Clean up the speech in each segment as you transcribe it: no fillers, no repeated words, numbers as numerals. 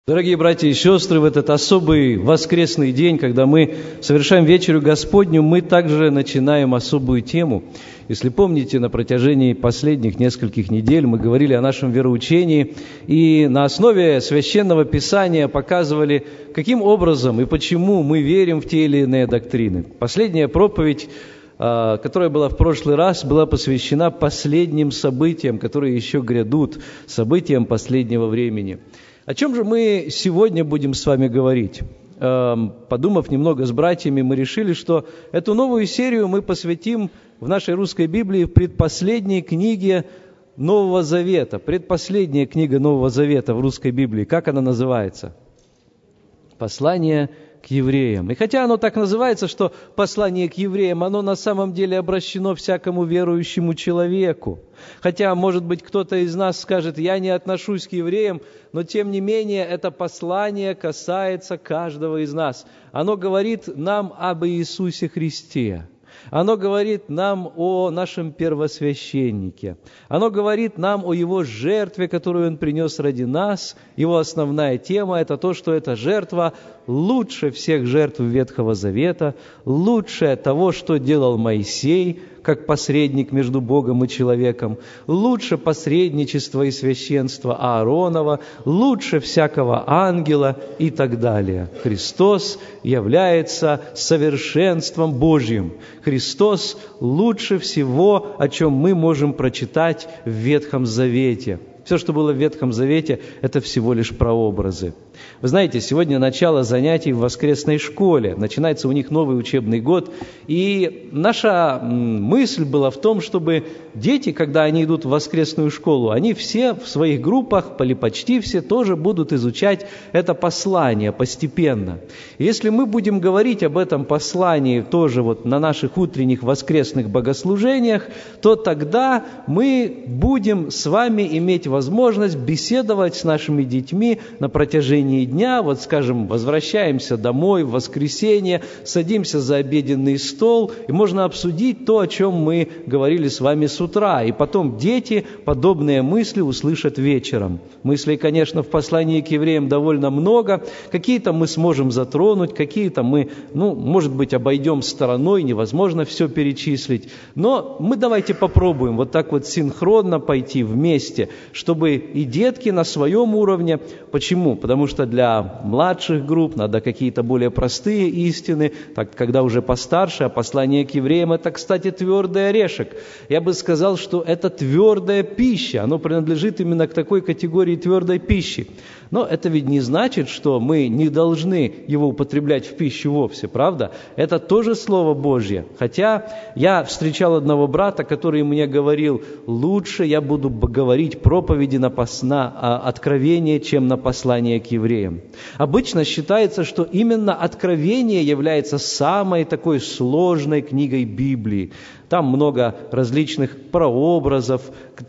Дорогие братья и сестры, в этот особый воскресный день, когда мы совершаем вечерю Господню, мы также начинаем особую тему. Если помните, на протяжении последних нескольких недель мы говорили о нашем вероучении и на основе Священного Писания показывали, каким образом и почему мы верим в те или иные доктрины. Последняя проповедь, которая была в прошлый раз, была посвящена последним событиям, которые еще грядут, событиям последнего времени. О чем же мы сегодня будем с вами говорить? Подумав немного с братьями, мы решили, что эту новую серию мы посвятим в нашей русской Библии предпоследней книге Нового Завета. Предпоследняя книга Нового Завета в русской Библии. Как она называется? Послание к евреям. И хотя оно так называется, что послание к евреям, оно на самом деле обращено всякому верующему человеку. Хотя, может быть, кто-то из нас скажет, я не отношусь к евреям, но тем не менее это послание касается каждого из нас. Оно говорит нам об Иисусе Христе. Оно говорит нам о нашем первосвященнике. Оно говорит нам о Его жертве, которую Он принес ради нас. Его основная тема – это то, что эта жертва лучше всех жертв Ветхого Завета, лучше того, что делал Моисей, как посредник между Богом и человеком, лучше посредничества и священства Ааронова, лучше всякого ангела и так далее. Христос является совершенством Божьим. Христос лучше всего, о чем мы можем прочитать в Ветхом Завете. Все, что было в Ветхом Завете, это всего лишь прообразы. Вы знаете, сегодня начало занятий в воскресной школе. Начинается у них новый учебный год. И наша мысль была в том, чтобы дети, когда они идут в воскресную школу, они все в своих группах, или почти все, тоже будут изучать это послание постепенно. И если мы будем говорить об этом послании тоже вот на наших утренних воскресных богослужениях, то тогда мы будем с вами иметь возможность беседовать с нашими детьми на протяжении дня, вот скажем, возвращаемся домой в воскресенье, садимся за обеденный стол, и можно обсудить то, о чем мы говорили с вами с утра. И потом дети подобные мысли услышат вечером. Мыслей, конечно, в послании к евреям довольно много. Какие-то мы сможем затронуть, какие-то мы, может быть, обойдем стороной, невозможно все перечислить. Но мы давайте попробуем вот так вот синхронно пойти вместе, чтобы и детки на своем уровне. Почему? Потому что для младших групп надо какие-то более простые истины, так когда уже постарше, а послание к евреям – это, кстати, твердый орешек. Я бы сказал, что это твердая пища, оно принадлежит именно к такой категории твердой пищи. Но это ведь не значит, что мы не должны его употреблять в пищу вовсе, правда? Это тоже Слово Божье. Хотя я встречал одного брата, который мне говорил, лучше я буду говорить проповеди на Откровение, чем на послание к евреям. Обычно считается, что именно Откровение является самой такой сложной книгой Библии. Там много различных прообразов,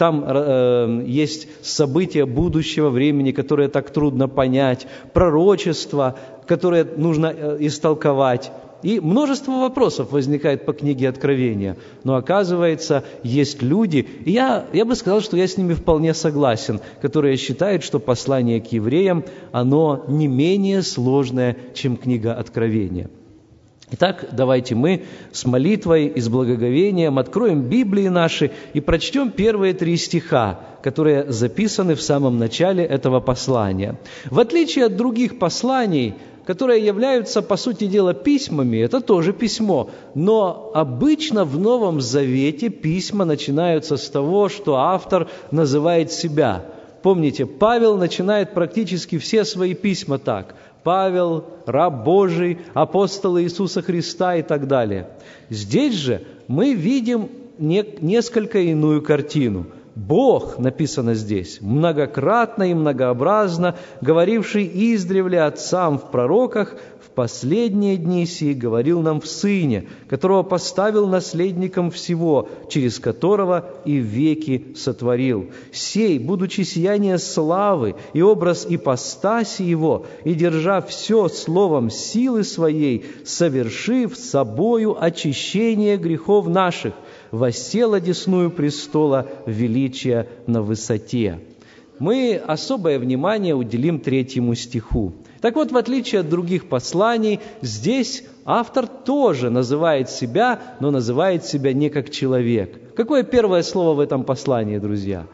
там есть события будущего времени, которые так трудно понять, пророчества, которые нужно истолковать. И множество вопросов возникает по книге Откровения. Но оказывается, есть люди, и я бы сказал, что я с ними вполне согласен, которые считают, что послание к евреям, оно не менее сложное, чем книга Откровения. Итак, давайте мы с молитвой и с благоговением откроем Библии наши и прочтем первые 3 стиха, которые записаны в самом начале этого послания. В отличие от других посланий, которые являются, по сути дела, письмами, это тоже письмо, но обычно в Новом Завете письма начинаются с того, что автор называет себя. Помните, Павел начинает практически все свои письма так. Павел, раб Божий, апостол Иисуса Христа и так далее. Здесь же мы видим несколько иную картину. Бог, написано здесь, многократно и многообразно, говоривший издревле отцам в пророках, в последние дни сии говорил нам в Сыне, которого поставил наследником всего, через которого и веки сотворил. Сей, будучи сияние славы и образ ипостаси Его, и держа все словом силы Своей, совершив собою очищение грехов наших, воссел одесную престола величия на высоте». мы особое внимание уделим 3 стиху. Так вот, в отличие от других посланий, здесь автор тоже называет себя, но называет себя не как человек. Какое первое слово в этом послании, друзья?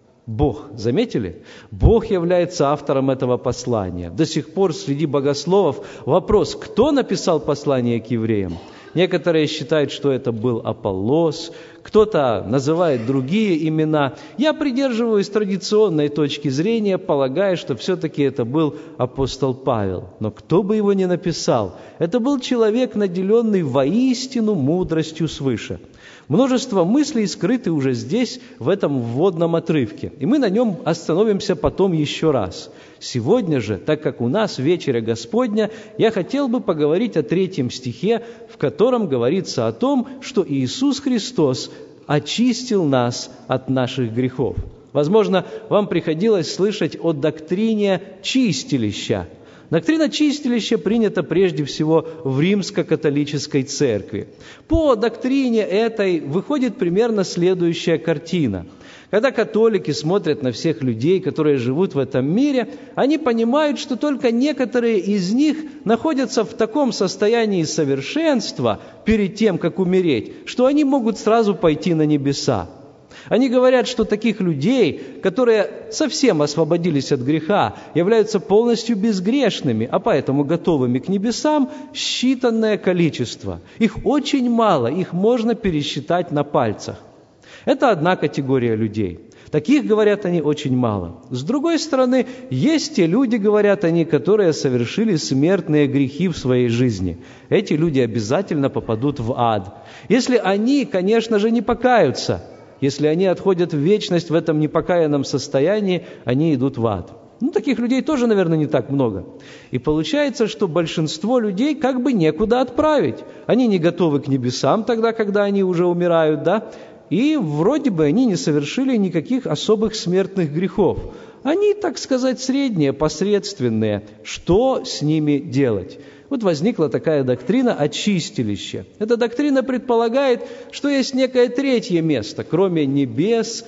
Бог. Заметили? Бог является автором этого послания. До сих пор среди богословов вопрос, кто написал послание к евреям? Некоторые считают, что это был Аполлос, кто-то называет другие имена. Я придерживаюсь традиционной точки зрения, полагая, что все-таки это был апостол Павел. Но кто бы его ни написал, это был человек, наделенный воистину мудростью свыше. Множество мыслей скрыты уже здесь, в этом вводном отрывке, и мы на нем остановимся потом еще раз. Сегодня же, так как у нас вечеря Господня, я хотел бы поговорить о 3 стихе, в котором говорится о том, что Иисус Христос очистил нас от наших грехов. Возможно, вам приходилось слышать о доктрине чистилища. Доктрина чистилища принята прежде всего в римско-католической церкви. По доктрине этой выходит примерно следующая картина. Когда католики смотрят на всех людей, которые живут в этом мире, они понимают, что только некоторые из них находятся в таком состоянии совершенства перед тем, как умереть, что они могут сразу пойти на небеса. Они говорят, что таких людей, которые совсем освободились от греха, являются полностью безгрешными, а поэтому готовыми к небесам, считанное количество. Их очень мало, их можно пересчитать на пальцах. Это одна категория людей. Таких, говорят они, очень мало. С другой стороны, есть те люди, говорят они, которые совершили смертные грехи в своей жизни. Эти люди обязательно попадут в ад. Если они, конечно же, не покаются. Если они отходят в вечность в этом непокаянном состоянии, они идут в ад. Таких людей тоже, наверное, не так много. И получается, что большинство людей как бы некуда отправить. Они не готовы к небесам тогда, когда они уже умирают, да? И вроде бы они не совершили никаких особых смертных грехов. Они, так сказать, средние, посредственные. Что с ними делать? Вот возникла такая доктрина о чистилище. Эта доктрина предполагает, что есть некое 3 место, кроме небес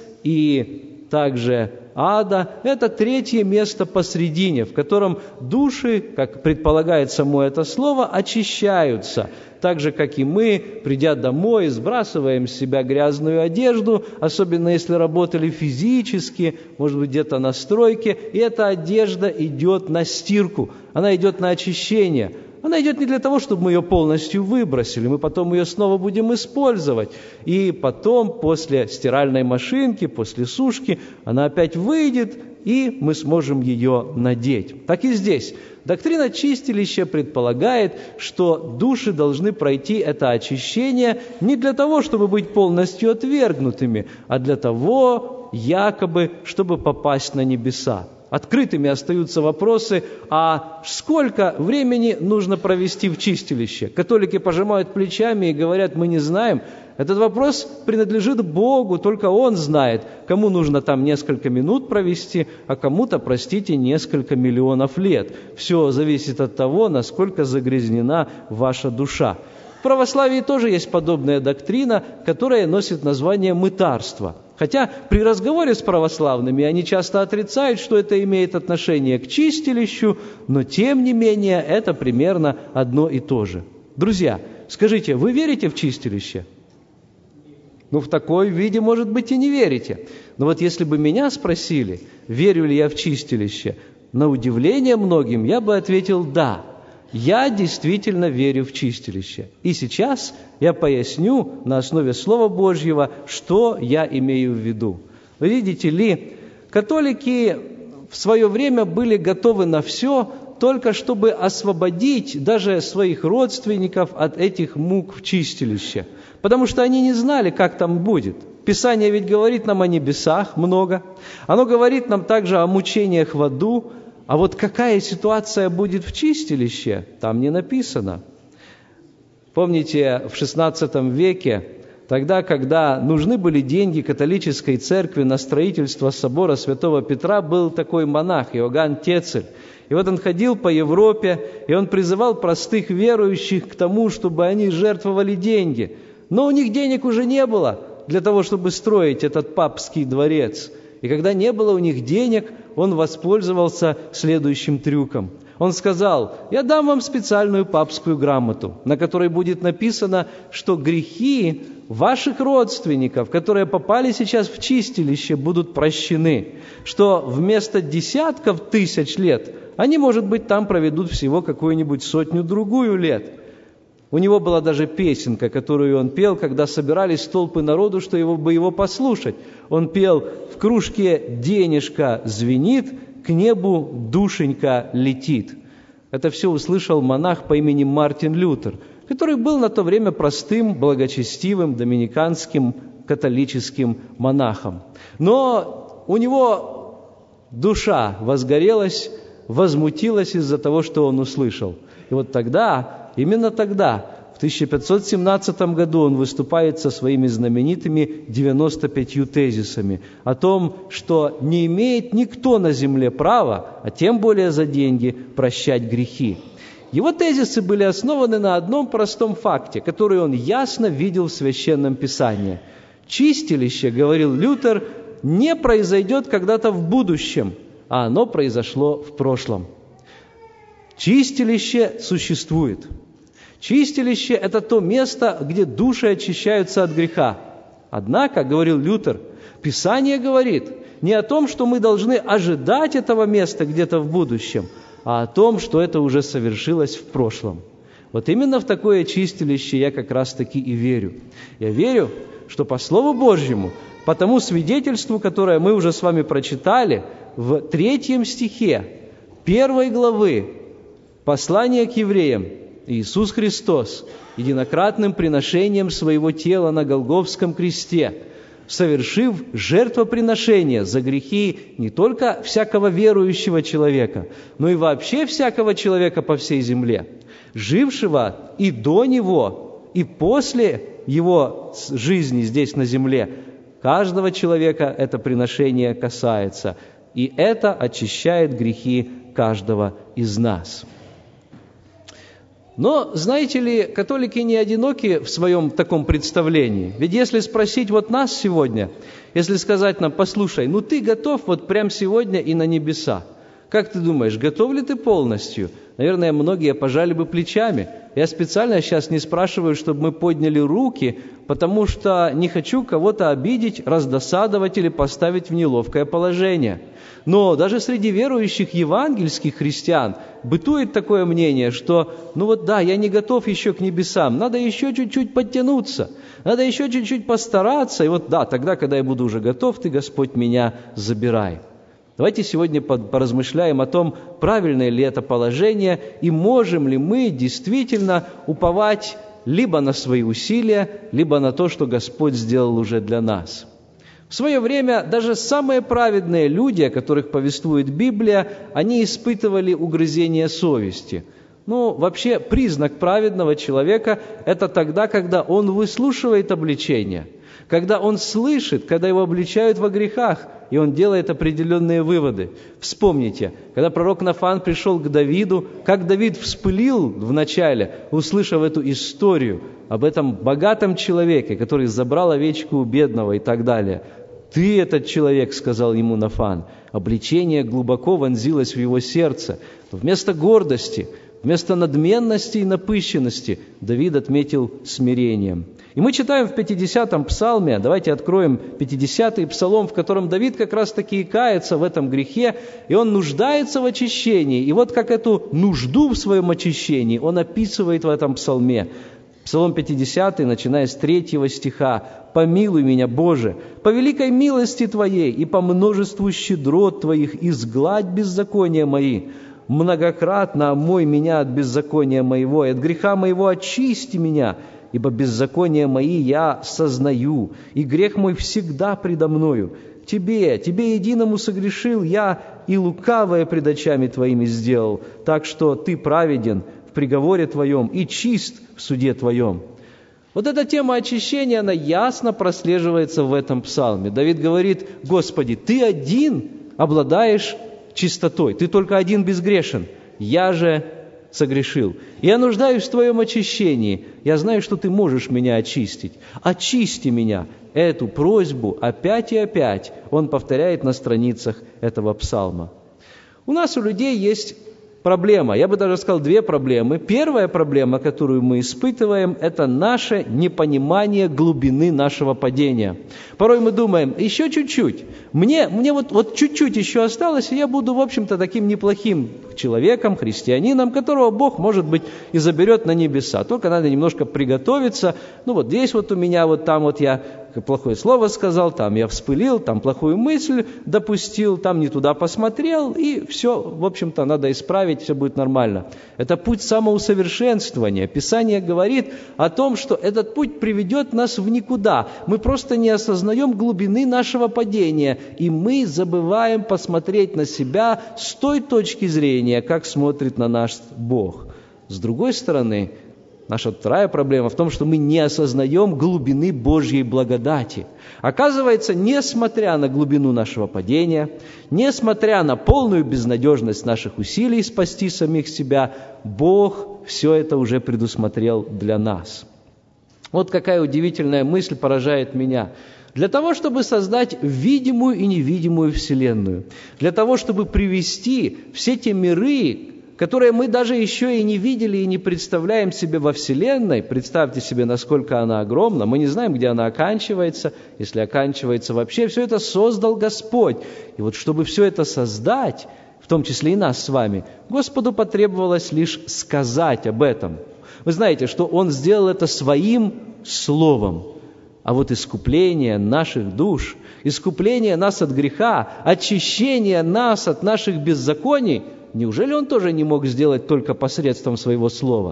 и также ада. Это 3 место посредине, в котором души, как предполагает само это слово, очищаются. Так же, как и мы, придя домой, сбрасываем с себя грязную одежду, особенно если работали физически, может быть, где-то на стройке, и эта одежда идет на стирку, она идет на очищение. Она идет не для того, чтобы мы ее полностью выбросили, мы потом ее снова будем использовать. И потом, после стиральной машинки, после сушки, она опять выйдет, и мы сможем ее надеть. Так и здесь. Доктрина чистилища предполагает, что души должны пройти это очищение не для того, чтобы быть полностью отвергнутыми, а для того, якобы, чтобы попасть на небеса. Открытыми остаются вопросы, а сколько времени нужно провести в чистилище? Католики пожимают плечами и говорят, мы не знаем. Этот вопрос принадлежит Богу, только Он знает, кому нужно там несколько минут провести, а кому-то, простите, несколько миллионов лет. Все зависит от того, насколько загрязнена ваша душа. В православии тоже есть подобная доктрина, которая носит название мытарства. Хотя при разговоре с православными они часто отрицают, что это имеет отношение к чистилищу, но тем не менее это примерно одно и то же. Друзья, скажите, вы верите в чистилище? В такой виде, может быть, и не верите. Но вот если бы меня спросили, верю ли я в чистилище, на удивление многим я бы ответил «да». Я действительно верю в чистилище. И сейчас я поясню на основе Слова Божьего, что я имею в виду. Вы видите ли, католики в свое время были готовы на все, только чтобы освободить даже своих родственников от этих мук в чистилище. Потому что они не знали, как там будет. Писание ведь говорит нам о небесах много. Оно говорит нам также о мучениях в аду. А вот какая ситуация будет в чистилище, там не написано. Помните, в XVI веке, тогда, когда нужны были деньги католической церкви на строительство собора Святого Петра, был такой монах Иоганн Тецель. И вот он ходил по Европе, и он призывал простых верующих к тому, чтобы они жертвовали деньги. Но у них денег уже не было для того, чтобы строить этот папский дворец. И когда не было у них денег, он воспользовался следующим трюком. Он сказал: «Я дам вам специальную папскую грамоту, на которой будет написано, что грехи ваших родственников, которые попали сейчас в чистилище, будут прощены, что вместо десятков тысяч лет они, может быть, там проведут всего какую-нибудь 100-другую лет». У него была даже песенка, которую он пел, когда собирались толпы народу, что его послушать. Он пел: «В кружке денежка звенит, к небу душенька летит». Это все услышал монах по имени Мартин Лютер, который был на то время простым, благочестивым, доминиканским, католическим монахом. Но у него душа возгорелась, возмутилась из-за того, что он услышал. И вот тогда, именно тогда, в 1517 году он выступает со своими знаменитыми 95 тезисами о том, что не имеет никто на земле права, а тем более за деньги, прощать грехи. Его тезисы были основаны на одном простом факте, который он ясно видел в Священном Писании. Чистилище, говорил Лютер, не произойдет когда-то в будущем, а оно произошло в прошлом. Чистилище существует. Чистилище – это то место, где души очищаются от греха. Однако, говорил Лютер, Писание говорит не о том, что мы должны ожидать этого места где-то в будущем, а о том, что это уже совершилось в прошлом. Вот именно в такое чистилище я как раз-таки и верю. Я верю, что по Слову Божьему, по тому свидетельству, которое мы уже с вами прочитали, в 3 стихе 1 главы послания к евреям, Иисус Христос единократным приношением своего тела на Голгофском кресте, совершив жертвоприношение за грехи не только всякого верующего человека, но и вообще всякого человека по всей земле, жившего и до Него, и после Его жизни здесь на земле. Каждого человека это приношение касается, и это очищает грехи каждого из нас. Но, знаете ли, католики не одиноки в своем таком представлении. Ведь если спросить вот нас сегодня, если сказать нам: послушай, ну ты готов вот прямо сегодня и на небеса, как ты думаешь, готов ли ты полностью? Наверное, многие пожали бы плечами. Я специально сейчас не спрашиваю, чтобы мы подняли руки, потому что не хочу кого-то обидеть, раздосадовать или поставить в неловкое положение. Но даже среди верующих евангельских христиан бытует такое мнение, что, ну вот да, я не готов еще к небесам, надо еще чуть-чуть подтянуться, надо еще чуть-чуть постараться, и вот да, тогда, когда я буду уже готов, Ты, Господь, меня забирай. Давайте сегодня поразмышляем о том, правильное ли это положение, и можем ли мы действительно уповать либо на свои усилия, либо на то, что Господь сделал уже для нас. В свое время даже самые праведные люди, о которых повествует Библия, они испытывали угрызение совести. Ну, вообще, признак праведного человека – это тогда, когда он выслушивает обличение, когда он слышит, когда его обличают во грехах, и он делает определенные выводы. Вспомните, когда пророк Нафан пришел к Давиду, как Давид вспылил вначале, услышав эту историю об этом богатом человеке, который забрал овечку у бедного и так далее. «Ты этот человек», — сказал ему Нафан. Обличение глубоко вонзилось в его сердце. Вместо гордости, вместо надменности и напыщенности Давид отметил смирением. И мы читаем в 50-м псалме, давайте откроем 50-й псалом, в котором Давид как раз-таки и кается в этом грехе, и он нуждается в очищении. И вот как эту нужду в своем очищении он описывает в этом псалме. Псалом 50, начиная с 3 стиха. «Помилуй меня, Боже, по великой милости Твоей и по множеству щедрот Твоих изгладь беззакония мои. Многократно омой меня от беззакония моего, и от греха моего очисти меня, ибо беззакония мои я сознаю, и грех мой всегда предо мною. Тебе единому согрешил я, и лукавое пред очами Твоими сделал, так что Ты праведен в приговоре Твоем и чист в суде Твоем». Вот эта тема очищения, она ясно прослеживается в этом псалме. Давид говорит: «Господи, Ты один обладаешь чистотой, Ты только один безгрешен. Я же согрешил. Я нуждаюсь в Твоем очищении. Я знаю, что Ты можешь меня очистить. Очисти меня. Эту просьбу опять и опять он повторяет на страницах этого псалма. У нас, у людей, есть проблема. Я бы даже сказал, две проблемы. Первая проблема, которую мы испытываем, это наше непонимание глубины нашего падения. Порой мы думаем, еще чуть-чуть. Мне вот чуть-чуть еще осталось, и я буду, в общем-то, таким неплохим человеком, христианином, которого Бог, может быть, и заберет на небеса. Только надо немножко приготовиться. Ну вот здесь вот у меня, вот там вот я плохое слово сказал, там я вспылил, там плохую мысль допустил, там не туда посмотрел, и все, в общем-то, надо исправить, все будет нормально. Это путь самоусовершенствования. Писание говорит о том, что этот путь приведет нас в никуда. Мы просто не осознаем глубины нашего падения, и мы забываем посмотреть на себя с той точки зрения, как смотрит на нас Бог. С другой стороны, наша вторая проблема в том, что мы не осознаем глубины Божьей благодати. Оказывается, несмотря на глубину нашего падения, несмотря на полную безнадежность наших усилий спасти самих себя, Бог все это уже предусмотрел для нас. Вот какая удивительная мысль поражает меня. Для того, чтобы создать видимую и невидимую Вселенную, для того, чтобы привести все те миры, которые мы даже еще и не видели и не представляем себе во Вселенной. Представьте себе, насколько она огромна. Мы не знаем, где она оканчивается, если оканчивается вообще. Все это создал Господь. И вот чтобы все это создать, в том числе и нас с вами, Господу потребовалось лишь сказать об этом. Вы знаете, что Он сделал это Своим Словом. А вот искупление наших душ, искупление нас от греха, очищение нас от наших беззаконий, неужели Он тоже не мог сделать только посредством Своего Слова?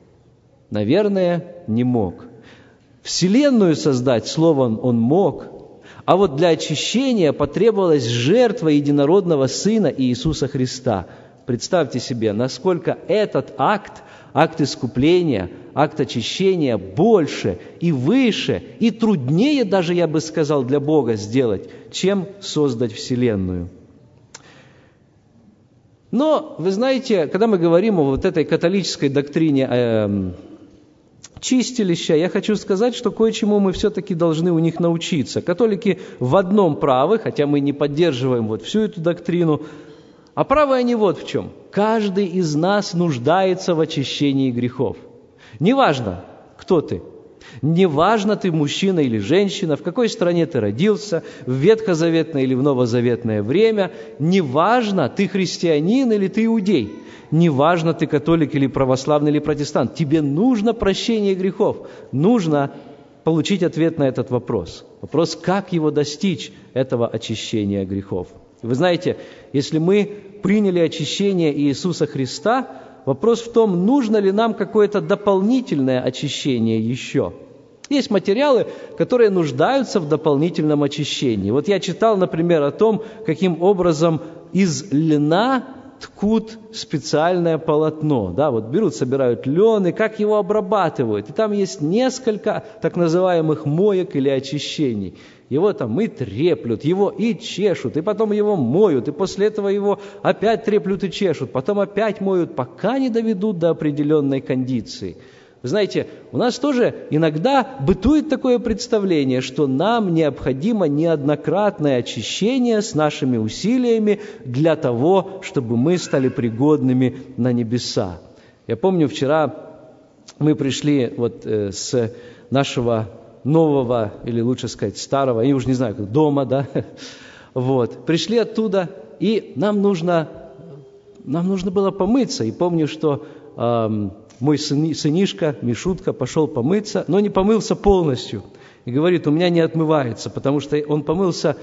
Наверное, не мог. Вселенную создать Словом Он мог, а вот для очищения потребовалась жертва единородного Сына Иисуса Христа. Представьте себе, насколько этот акт искупления, акт очищения больше и выше, и труднее даже, я бы сказал, для Бога сделать, чем создать Вселенную. Но, вы знаете, когда мы говорим о вот этой католической доктрине чистилища, я хочу сказать, что кое-чему мы все-таки должны у них научиться. Католики в одном правы, хотя мы не поддерживаем вот всю эту доктрину, а правы они вот в чем. Каждый из нас нуждается в очищении грехов. Неважно, кто ты. Неважно, ты мужчина или женщина, в какой стране ты родился, в ветхозаветное или в новозаветное время. Неважно, ты христианин или ты иудей. Неважно, ты католик или православный или протестант. Тебе нужно прощение грехов. Нужно получить ответ на этот вопрос. Вопрос, как его достичь, этого очищения грехов. Вы знаете, если мы приняли очищение Иисуса Христа, вопрос в том, нужно ли нам какое-то дополнительное очищение еще. Есть материалы, которые нуждаются в дополнительном очищении. Вот я читал, например, о том, каким образом из льна ткут специальное полотно. Да, вот берут, собирают лен, и как его обрабатывают. И там есть несколько так называемых моек или очищений. Его там и треплют, его и чешут, и потом его моют, и после этого его опять треплют и чешут, потом опять моют, пока не доведут до определенной кондиции. Вы знаете, у нас тоже иногда бытует такое представление, что нам необходимо неоднократное очищение с нашими усилиями для того, чтобы мы стали пригодными на небеса. Я помню, вчера мы пришли вот с нашего нового, или лучше сказать старого, я уже не знаю, как дома, да, вот, пришли оттуда, и нам нужно было помыться, и помню, что мой сынишка, Мишутка, пошел помыться, но не помылся полностью, и говорит, у меня не отмывается, потому что он помылся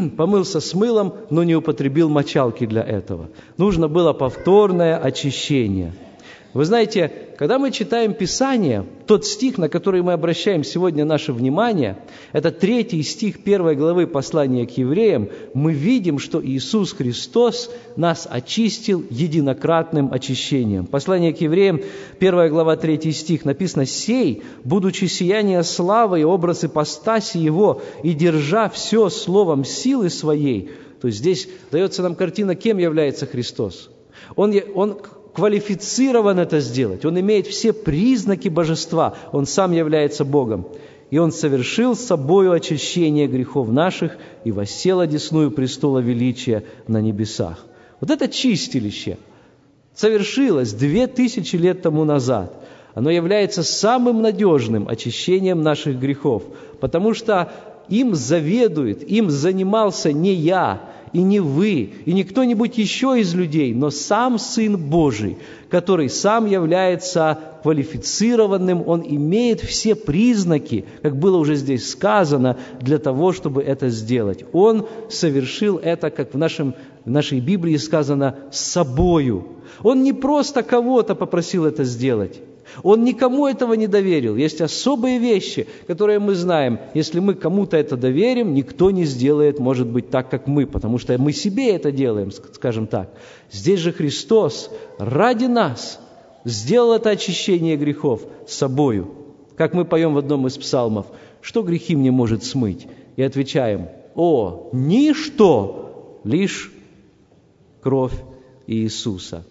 с мылом, но не употребил мочалки для этого. Нужно было повторное очищение. Вы знаете, когда мы читаем Писание, тот стих, на который мы обращаем сегодня наше внимание, это 3 стих 1 главы послания к евреям, мы видим, что Иисус Христос нас очистил единократным очищением. Послание к евреям, 1 глава 3 стих, написано: «Сей, будучи сияние славы и образ ипостаси Его, и держа все словом силы Своей». То есть здесь дается нам картина, кем является Христос. Он квалифицирован это сделать. Он имеет все признаки божества. Он сам является Богом. И Он совершил собою очищение грехов наших и воссел одесную престола величия на небесах. Вот это чистилище совершилось 2000 лет тому назад. Оно является самым надежным очищением наших грехов, потому что им заведует, им занимался не я, и не вы, и не кто-нибудь еще из людей, но сам Сын Божий, который сам является квалифицированным, Он имеет все признаки, как было уже здесь сказано, для того, чтобы это сделать. Он совершил это, как в нашей Библии сказано, с собою. Он не просто кого-то попросил это сделать. Он никому этого не доверил. Есть особые вещи, которые мы знаем. Если мы кому-то это доверим, никто не сделает, может быть, так, как мы, потому что мы себе это делаем, скажем так. Здесь же Христос ради нас сделал это очищение грехов собою. Как мы поем в одном из псалмов: «Что грехи мне может смыть?» И отвечаем: «О, ничто, лишь кровь Иисуса».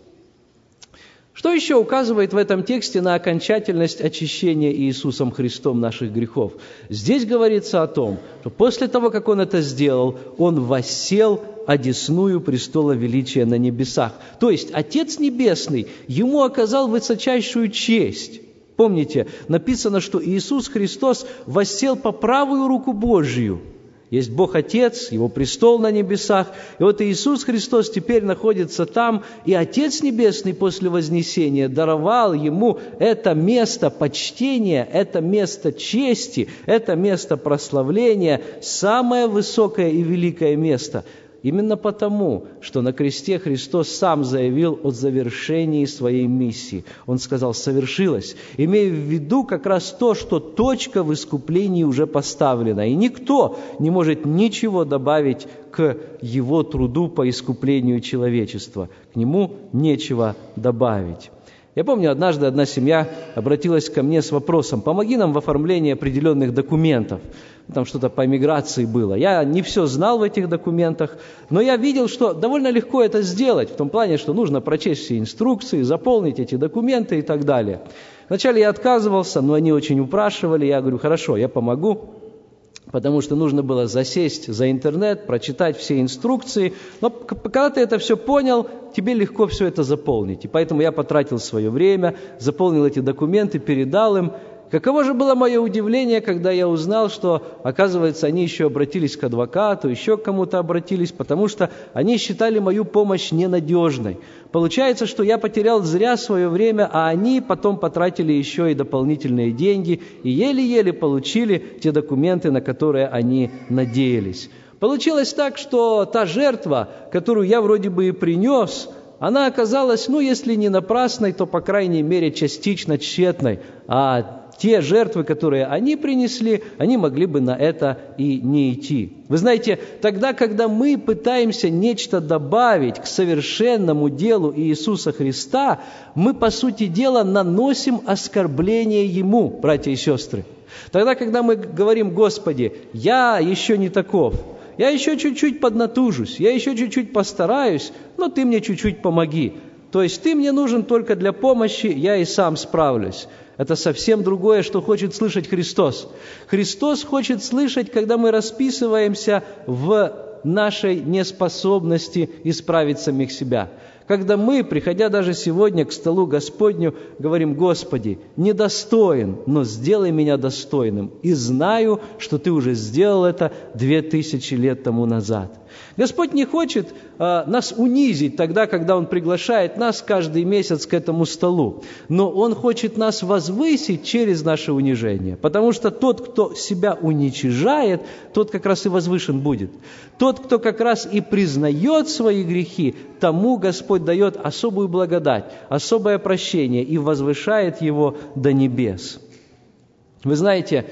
Что еще указывает в этом тексте на окончательность очищения Иисусом Христом наших грехов? Здесь говорится о том, что после того, как Он это сделал, Он воссел одесную престола величия на небесах. То есть Отец Небесный Ему оказал высочайшую честь. Помните, написано, что Иисус Христос воссел по правую руку Божью. Есть Бог Отец, Его престол на небесах, и вот Иисус Христос теперь находится там, и Отец Небесный после вознесения даровал Ему это место почтения, это место чести, это место прославления, самое высокое и великое место. Именно потому, что на кресте Христос сам заявил о завершении своей миссии. Он сказал: «Совершилось», имея в виду как раз то, что точка в искуплении уже поставлена, и никто не может ничего добавить к Его труду по искуплению человечества. К Нему нечего добавить. Я помню, однажды одна семья обратилась ко мне с вопросом: «Помоги нам в оформлении определенных документов». Там что-то по миграции было. Я не все знал в этих документах, но я видел, что довольно легко это сделать, в том плане, что нужно прочесть все инструкции, заполнить эти документы и так далее. Вначале я отказывался, но они очень упрашивали. Я говорю: «Хорошо, я помогу», потому что нужно было засесть за интернет, прочитать все инструкции. Но когда ты это все понял, тебе легко все это заполнить. И поэтому я потратил свое время, заполнил эти документы, передал им. Каково же было мое удивление, когда я узнал, что, оказывается, они еще обратились к адвокату, еще к кому-то обратились, потому что они считали мою помощь ненадежной. Получается, что я потерял зря свое время, а они потом потратили еще и дополнительные деньги и еле-еле получили те документы, на которые они надеялись. Получилось так, что та жертва, которую я вроде бы и принес, она оказалась, если не напрасной, то, по крайней мере, частично тщетной, а те жертвы, которые они принесли, они могли бы на это и не идти. Вы знаете, тогда, когда мы пытаемся нечто добавить к совершенному делу Иисуса Христа, мы, по сути дела, наносим оскорбление Ему, братья и сестры. Тогда, когда мы говорим: «Господи, я еще не таков, я еще чуть-чуть поднатужусь, я еще чуть-чуть постараюсь, но Ты мне чуть-чуть помоги». То есть Ты мне нужен только для помощи, я и сам справлюсь. Это совсем другое, что хочет слышать Христос. Христос хочет слышать, когда мы расписываемся в нашей неспособности исправить самих себя. Когда мы, приходя даже сегодня к столу Господню, говорим: «Господи, недостоин, но сделай меня достойным, и знаю, что Ты уже сделал это 2000 лет тому назад». Господь не хочет нас унизить тогда, когда Он приглашает нас каждый месяц к этому столу. Но Он хочет нас возвысить через наше унижение. Потому что тот, кто себя уничижает, тот как раз и возвышен будет. Тот, кто как раз и признает свои грехи, тому Господь дает особую благодать, особое прощение и возвышает его до небес. Вы знаете,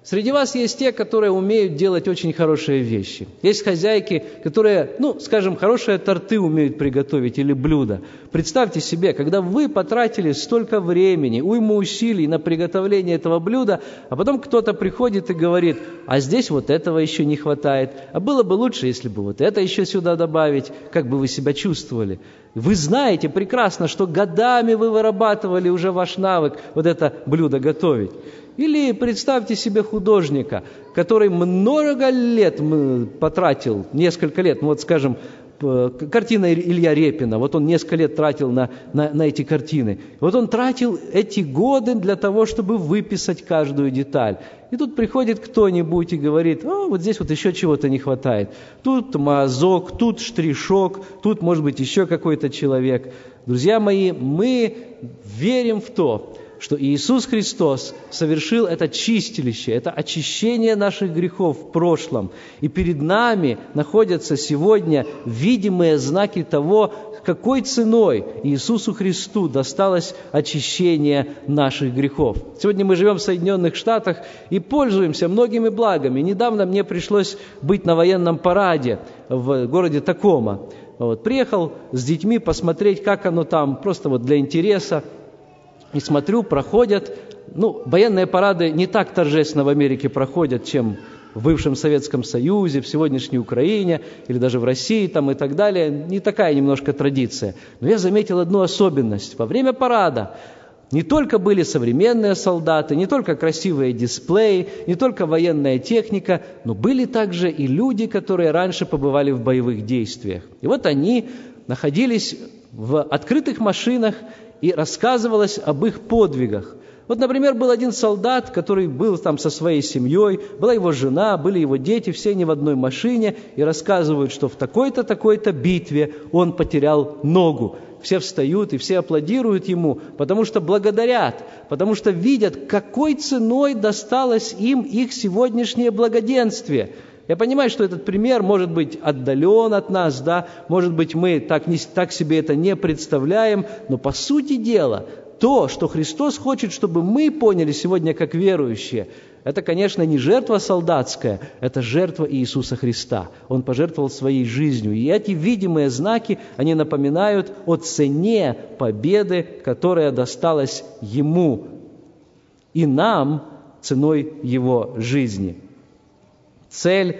Среди вас есть те, которые умеют делать очень хорошие вещи. Есть хозяйки, которые, скажем, хорошие торты умеют приготовить или блюда. Представьте себе, когда вы потратили столько времени, уйму усилий на приготовление этого блюда, а потом кто-то приходит и говорит: а здесь вот этого еще не хватает, а было бы лучше, если бы вот это еще сюда добавить, как бы вы себя чувствовали? Вы знаете прекрасно, что годами вы вырабатывали уже ваш навык вот это блюдо готовить. Или представьте себе художника, который много лет потратил, несколько лет, скажем, картина Илья Репина, вот он несколько лет тратил на эти картины. Вот он тратил эти годы для того, чтобы выписать каждую деталь. И тут приходит кто-нибудь и говорит: вот здесь вот еще чего-то не хватает. Тут мазок, тут штришок, тут, может быть, еще какой-то человек. Друзья мои, мы верим в то, что Иисус Христос совершил это чистилище, это очищение наших грехов в прошлом. И перед нами находятся сегодня видимые знаки того, какой ценой Иисусу Христу досталось очищение наших грехов. Сегодня мы живем в Соединенных Штатах и пользуемся многими благами. Недавно мне пришлось быть на военном параде в городе Такома. Приехал с детьми посмотреть, как оно там, просто для интереса. И смотрю, проходят, военные парады не так торжественно в Америке проходят, чем в бывшем Советском Союзе, в сегодняшней Украине, или даже в России там и так далее. Не такая немножко традиция. Но я заметил одну особенность. Во время парада не только были современные солдаты, не только красивые дисплеи, не только военная техника, но были также и люди, которые раньше побывали в боевых действиях. И вот они находились в открытых машинах, и рассказывалось об их подвигах. Например, был один солдат, который был там со своей семьей, была его жена, были его дети, все они в одной машине, и рассказывают, что в такой-то, такой-то битве он потерял ногу. Все встают и все аплодируют ему, потому что благодарят, потому что видят, какой ценой досталось им их сегодняшнее благоденствие. Я понимаю, что этот пример может быть отдален от нас, может быть, мы так себе это не представляем, но по сути дела, то, что Христос хочет, чтобы мы поняли сегодня как верующие, это, конечно, не жертва солдатская, это жертва Иисуса Христа. Он пожертвовал своей жизнью. И эти видимые знаки, они напоминают о цене победы, которая досталась Ему и нам ценой Его жизни. Цель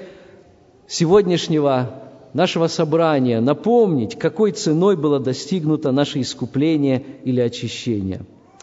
сегодняшнего нашего собрания – напомнить, какой ценой было достигнуто наше искупление или очищение.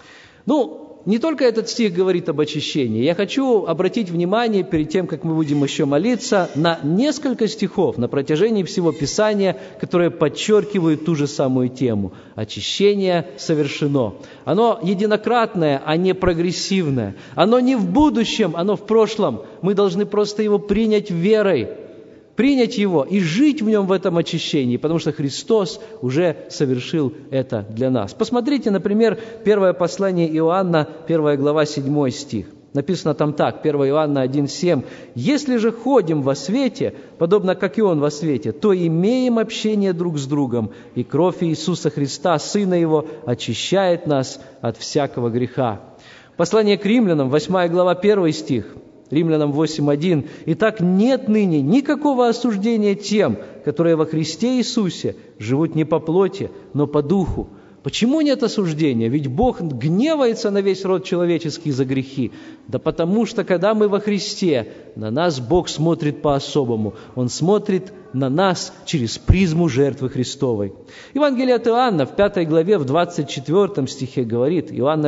Не только этот стих говорит об очищении. Я хочу обратить внимание, перед тем, как мы будем еще молиться, на несколько стихов на протяжении всего Писания, которые подчеркивают ту же самую тему. Очищение совершено. Оно единократное, а не прогрессивное. Оно не в будущем, оно в прошлом. Мы должны просто его принять верой. Принять его и жить в нем в этом очищении, потому что Христос уже совершил это для нас. Посмотрите, например, первое послание Иоанна, 1 глава, 7 стих. Написано там так, 1 Иоанна 1,7. «Если же ходим во свете, подобно как и Он во свете, то имеем общение друг с другом, и кровь Иисуса Христа, Сына Его, очищает нас от всякого греха». Послание к Римлянам, 8 глава, 1 стих. Римлянам 8:1. «Итак, нет ныне никакого осуждения тем, которые во Христе Иисусе живут не по плоти, но по духу». Почему нет осуждения? Ведь Бог гневается на весь род человеческий за грехи. Да потому что, когда мы во Христе, на нас Бог смотрит по-особому. Он смотрит на нас через призму жертвы Христовой. Евангелие от Иоанна в 5 главе, в 24 стихе говорит, Иоанна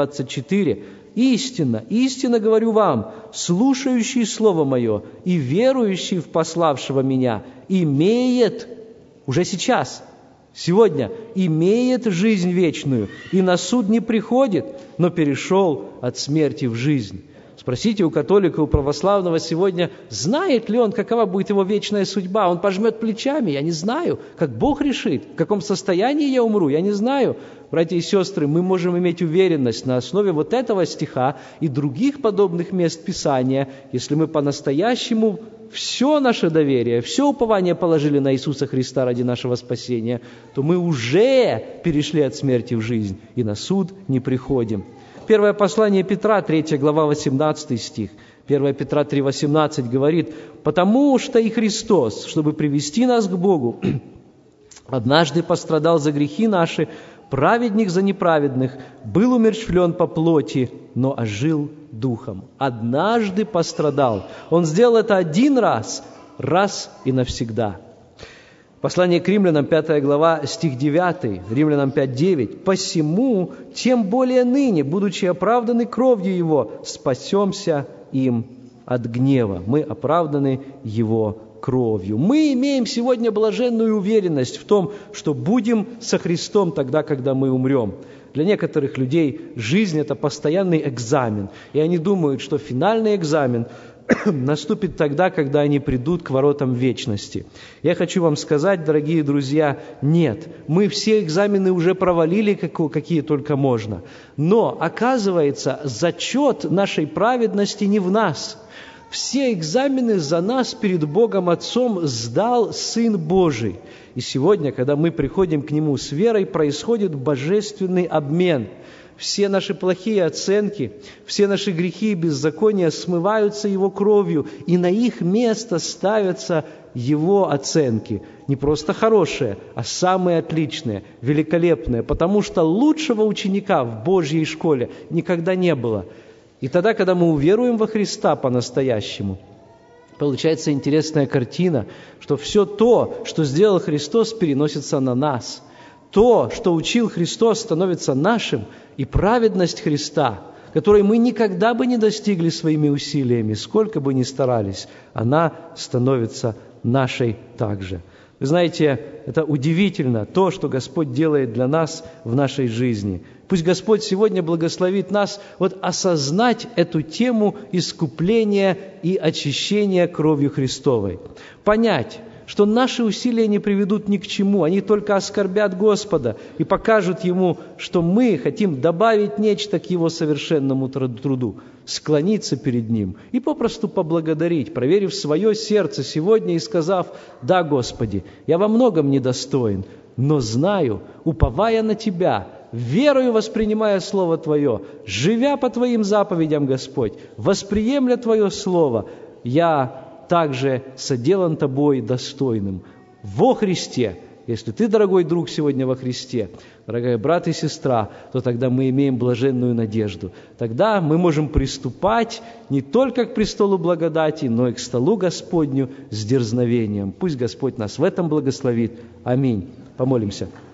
5:24, «Истинно, истинно говорю вам, слушающий Слово Мое и верующий в пославшего Меня имеет, уже сейчас, сегодня, имеет жизнь вечную, и на суд не приходит, но перешел от смерти в жизнь». Спросите у католика, у православного сегодня, знает ли он, какова будет его вечная судьба. Он пожмет плечами, я не знаю, как Бог решит, в каком состоянии я умру, я не знаю. Братья и сестры, мы можем иметь уверенность на основе вот этого стиха и других подобных мест Писания, если мы по-настоящему все наше доверие, все упование положили на Иисуса Христа ради нашего спасения, то мы уже перешли от смерти в жизнь и на суд не приходим. Первое послание Петра, 3 глава, 18 стих. 1 Петра 3,18 говорит: «Потому что и Христос, чтобы привести нас к Богу, однажды пострадал за грехи наши, праведник за неправедных, был умерщвлен по плоти, но ожил духом». Однажды пострадал. Он сделал это один раз и навсегда. Послание к Римлянам, 5 глава, стих 9, Римлянам 5:9. «Посему, тем более ныне, будучи оправданы кровью Его, спасемся им от гнева». Мы оправданы Его кровью. Мы имеем сегодня блаженную уверенность в том, что будем со Христом тогда, когда мы умрем. Для некоторых людей жизнь – это постоянный экзамен, и они думают, что финальный экзамен наступит тогда, когда они придут к воротам вечности. Я хочу вам сказать, дорогие друзья, нет, мы все экзамены уже провалили, какие только можно. Но, оказывается, зачет нашей праведности не в нас. Все экзамены за нас перед Богом Отцом сдал Сын Божий. И сегодня, когда мы приходим к Нему с верой, происходит божественный обмен. Все наши плохие оценки, все наши грехи и беззакония смываются Его кровью, и на их место ставятся Его оценки. Не просто хорошие, а самые отличные, великолепные, потому что лучшего ученика в Божьей школе никогда не было. И тогда, когда мы уверуем во Христа по-настоящему, получается интересная картина, что все то, что сделал Христос, переносится на нас. То, что учил Христос, становится нашим, и праведность Христа, которой мы никогда бы не достигли своими усилиями, сколько бы ни старались, она становится нашей также. Вы знаете, это удивительно, то, что Господь делает для нас в нашей жизни. Пусть Господь сегодня благословит нас осознать эту тему искупления и очищения кровью Христовой. Понять, что наши усилия не приведут ни к чему, они только оскорбят Господа и покажут Ему, что мы хотим добавить нечто к Его совершенному труду, склониться перед Ним и попросту поблагодарить, проверив свое сердце сегодня и сказав: «Да, Господи, я во многом недостоин, но знаю, уповая на Тебя, верою воспринимая Слово Твое, живя по Твоим заповедям, Господь, восприемля Твое Слово, я также соделан Тобой достойным во Христе». Если ты, дорогой друг, сегодня во Христе, дорогая брат и сестра, то тогда мы имеем блаженную надежду. Тогда мы можем приступать не только к престолу благодати, но и к столу Господню с дерзновением. Пусть Господь нас в этом благословит. Аминь. Помолимся.